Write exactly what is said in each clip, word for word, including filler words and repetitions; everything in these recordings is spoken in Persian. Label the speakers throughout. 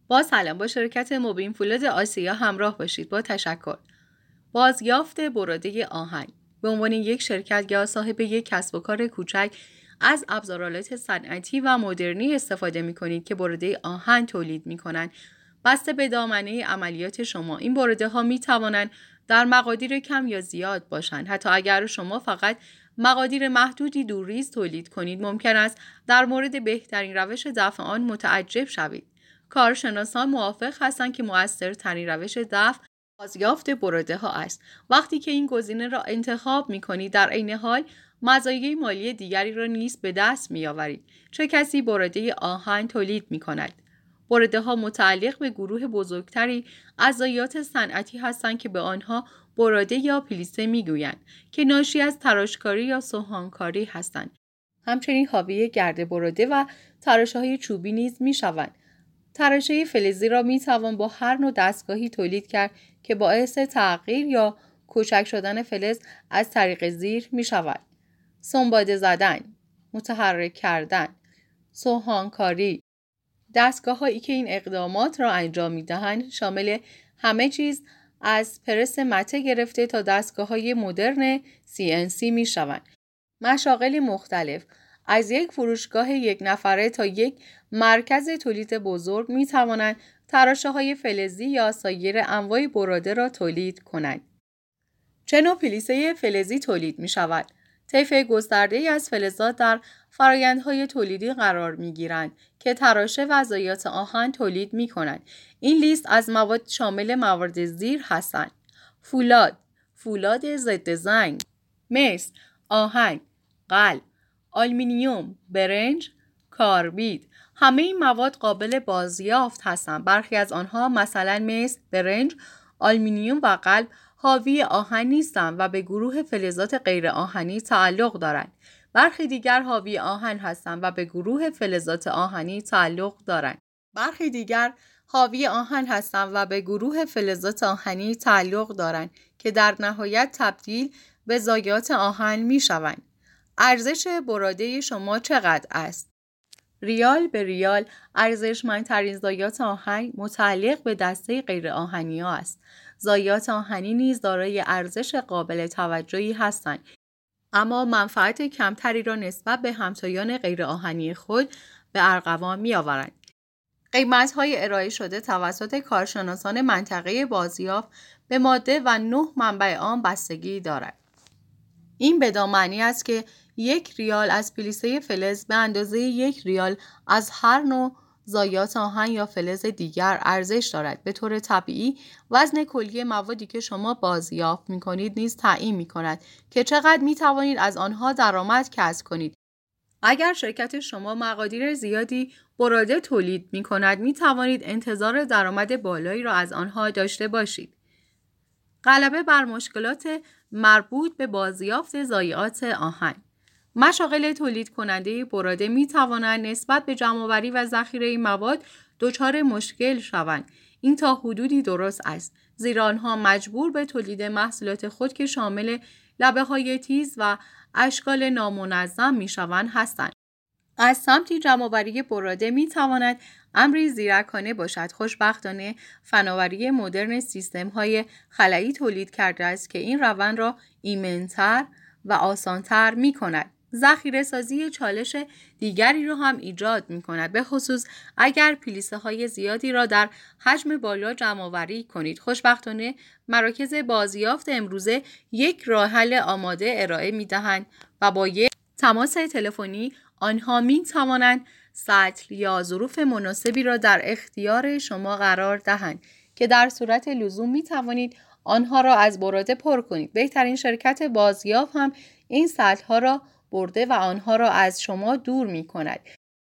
Speaker 1: با سلام، با شرکت موبین فولاد آسیا همراه باشید. با تشکر. بازیافت براده آهن. به عنوان یک شرکت یا صاحب یک کسب و کار کوچک از ابزارالات صنعتی و مدرنی استفاده می کنید که براده آهن تولید می کنند. بسته به دامنه عملیات شما، این براده ها می توانند در مقادیر کم یا زیاد باشند. حتی اگر شما فقط مقادیر محدودی دوریز تولید کنید، ممکن است در مورد بهترین روش دفع آن متعجب شوید. کارشناسان موافق هستند که مؤثرترین روش دفع بازیافت براده ها است. وقتی که این گزینه را انتخاب می کنید، در عین حال مزایای مالی دیگری را نیز به دست می آورید. چه کسی براده آهن تولید می کند؟ براده ها متعلق به گروه بزرگتری از ضایعات صنعتی هستند که به آنها براده یا پلیسه می گویند که ناشی از تراشکاری یا سوهانکاری هستند. همچنین حاوی گرد براده و تراشه‌های چوبی نیز می شوند. تراشه فلزی را می توان با هر نوع دستگاهی تولید کرد که باعث تغییر یا کوچک شدن فلز از طریق زیر می شود. سنباده زدن، متحرک کردن، سوهانکاری. دستگاه هایی که این اقدامات را انجام می دهند شامل همه چیز از پرس مته گرفته تا دستگاه های مدرن سی ان سی می شوند. مشاغل مختلف از یک فروشگاه یک نفره تا یک مرکز تولید بزرگ می توانند تراشه های فلزی یا سایر انواع براده را تولید کنند. چه نوع پلیسه فلزی تولید می شود؟ طیف گسترده‌ای از فلزات در فرآیندهای تولیدی قرار می گیرند که تراشه و ضایعات آهن تولید می کنند. این لیست از مواد شامل موارد زیر هستند: فولاد، فولاد ضد زنگ، مس، آهن، قلب، آلومینیوم، برنج، کاربید. همه این مواد قابل بازیافت هستند. برخی از آنها مثلا مس، برنج، آلومینیوم و قلب حاوی آهن نیستند و به گروه فلزات غیر آهنی تعلق دارند. برخی دیگر حاوی آهن هستند و به گروه فلزات آهنی تعلق دارند. برخی دیگر حاوی آهن هستند و به گروه فلزات آهنی تعلق دارند که در نهایت تبدیل به ضایعات آهن می شوند. ارزش براده شما چقدر است؟ ریال به ریال ارزشمندترین ضایعات آهن متعلق به دسته غیر آهنی ها است. ضایعات آهنی نیز دارای ارزش قابل توجهی هستند، اما منفعت کمتری را نسبت به همتایان غیر آهنی خود به ارغوان می آورند. قیمت‌های ارائه شده توسط کارشناسان منطقه بازیافت به ماده و نه منبع آن بستگی دارد. این بدان معنی است که یک ریال از پلیسه فلز به اندازه یک ریال از هر نوع ضایعات آهن یا فلز دیگر ارزش دارد. به طور طبیعی وزن کلی موادی که شما بازیافت می‌کنید نیز تعیین می‌کند که چقدر می‌توانید از آنها درآمد کسب کنید. اگر شرکت شما مقادیر زیادی براده تولید می‌کند، می‌توانید انتظار درآمد بالایی را از آنها داشته باشید. غلبه بر مشکلات مربوط به بازیافت ضایعات آهن. مشاغل تولید کننده براده می توانند نسبت به جمع‌آوری و ذخیره این مواد دچار مشکل شوند. این تا حدودی درست است، زیرا آنها مجبور به تولید محصولات خود که شامل لبه‌های تیز و اشکال نامنظم می شوند هستند. از سمتی جمع‌آوری براده می تواند امری زیرکانه باشد. خوشبختانه فناوری مدرن سیستم‌های خلایی تولید کرده است که این روند را ایمن‌تر و آسان‌تر می کند. ذخیره سازی چالش دیگری را هم ایجاد می کند، به خصوص اگر پلیسه های زیادی را در حجم بالا جمع آوری کنید. خوشبختانه مراکز بازیافت امروزه یک راه حل آماده ارائه می دهند و با یک تماس تلفنی آنها می توانند سطل یا ظروف مناسبی را در اختیار شما قرار دهند که در صورت لزوم می توانید آنها را از براده پر کنید. بهترین شرکت بازیافت هم این سطل ها را برده و آنها را از شما دور می کند.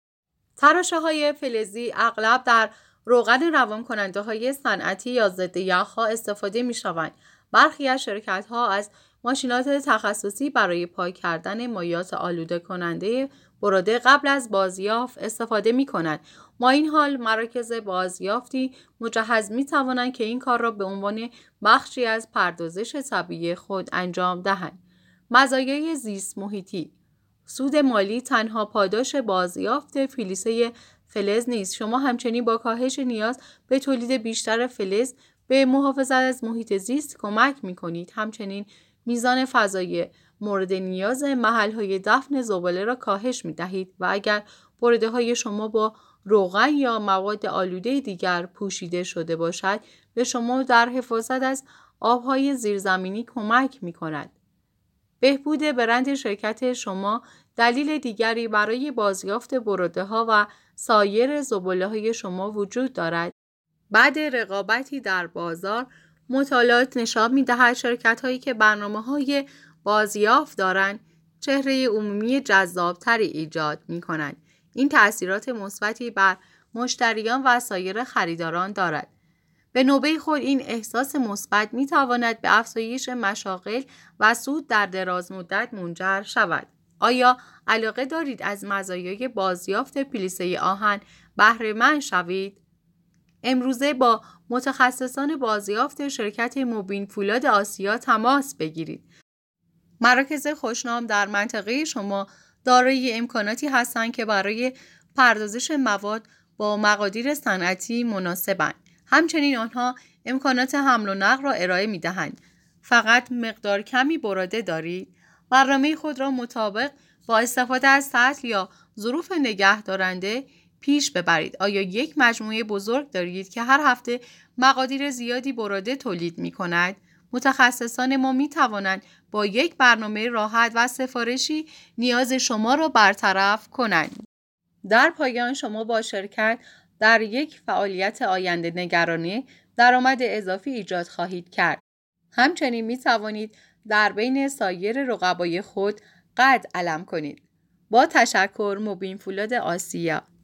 Speaker 1: تراشه های فلزی اغلب در روغن روان کننده های صنعتی یا ضد یخ‌ها استفاده می شوند. برخی از شرکت ها از ماشینات تخصصی برای پاک کردن مایعات آلوده کننده براده قبل از بازیافت استفاده می کنند. با این حال مراکز بازیافتی مجهز می توانند که این کار را به عنوان بخشی از پردازش طبیعی خود انجام دهند. مزایای زیست محیطی. سود مالی تنها پاداش بازیافت پلیسه فلز نیست. شما همچنین با کاهش نیاز به تولید بیشتر فلز به محافظت از محیط زیست کمک می‌کنید. همچنین میزان فضای مورد نیاز محل‌های دفن زباله را کاهش می‌دهید و اگر بروده‌های شما با روغن یا مواد آلوده دیگر پوشیده شده باشد، به شما در حفاظت از آب‌های زیرزمینی کمک می‌کند. بهبود برند شرکت شما دلیل دیگری برای بازیافت بروده‌ها و سایر زباله‌های شما وجود دارد. بعد رقابتی در بازار، مطالعات نشان می‌دهد شرکت‌هایی که برنامه‌های بازیافت دارند، چهره عمومی جذاب‌تری ایجاد می‌کنند. این تأثیرات مثبتی بر مشتریان و سایر خریداران دارد. به نوبه خود این احساس مثبت می‌تواند به افزایش مشاغل و سود در دراز مدت منجر شود. آیا علاقه دارید از مزایای بازیافت پلیسه آهن بهره مند شوید؟ امروزه با متخصصان بازیافت شرکت موبین فولاد آسیا تماس بگیرید. مراکز خوشنام در منطقه شما دارای امکاناتی هستند که برای پردازش مواد با مقادیر صنعتی مناسبند. همچنین آنها امکانات حمل و نقل را ارائه می‌دهند. فقط مقدار کمی بروده دارید؟ برنامه خود را مطابق با استفاده از سطل یا ظروف نگهدارنده پیش ببرید. آیا یک مجموعه بزرگ دارید که هر هفته مقادیر زیادی بروده تولید می‌کند؟ متخصصان ما می‌توانند با یک برنامه راحت و سفارشی نیاز شما را برطرف کنند. در پایان شما با شرکت در یک فعالیت آینده نگرانه درآمد اضافی ایجاد خواهید کرد. همچنین می توانید در بین سایر رقبای خود قد علم کنید. با تشکر، موبین فولاد آسیا.